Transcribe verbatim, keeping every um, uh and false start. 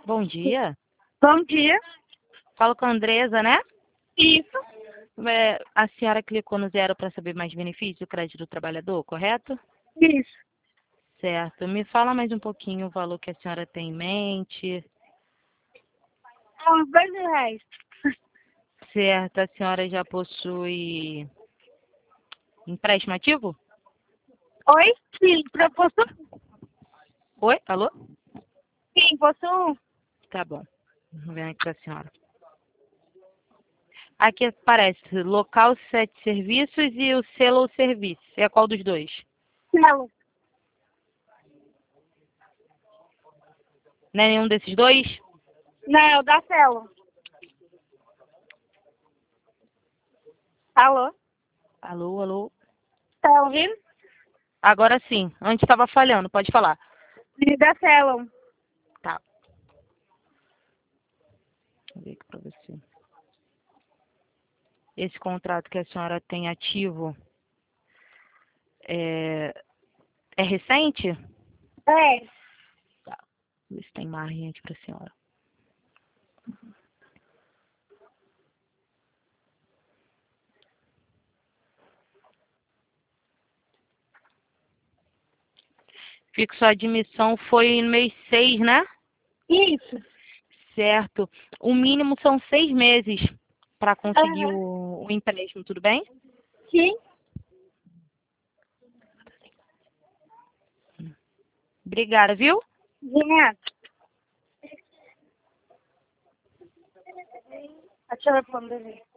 Bom dia. Bom dia. Falo com a Andresa, né? Isso. É, a senhora clicou no zero para saber mais benefícios do crédito do trabalhador, correto? Isso. Certo. Me fala mais um pouquinho o valor que a senhora tem em mente. É uns dois mil reais. Certo. A senhora já possui empréstimo ativo? Oi? Sim, pra possuo? Oi? Alô? Sim, possuo. Tá bom. Vamos ver aqui para a senhora. Aqui aparece local sete serviços e o selo ou serviço. É qual dos dois? Celo. Não é nenhum desses dois? Não, é o da Celo. Alô? Alô, alô? Tá ouvindo? Agora sim. Antes estava falhando. Pode falar. E da Celo. Tá. Vou ver aqui para você. Esse contrato que a senhora tem ativo é, é recente? É. Tá. Vou ver se tem margem aqui para a senhora. Fixo a admissão foi no mês seis, né? Isso. Certo. O mínimo são seis meses para conseguir Aham. o, o empréstimo, tudo bem? Sim. Obrigada, viu? Vinha. A telefone dele.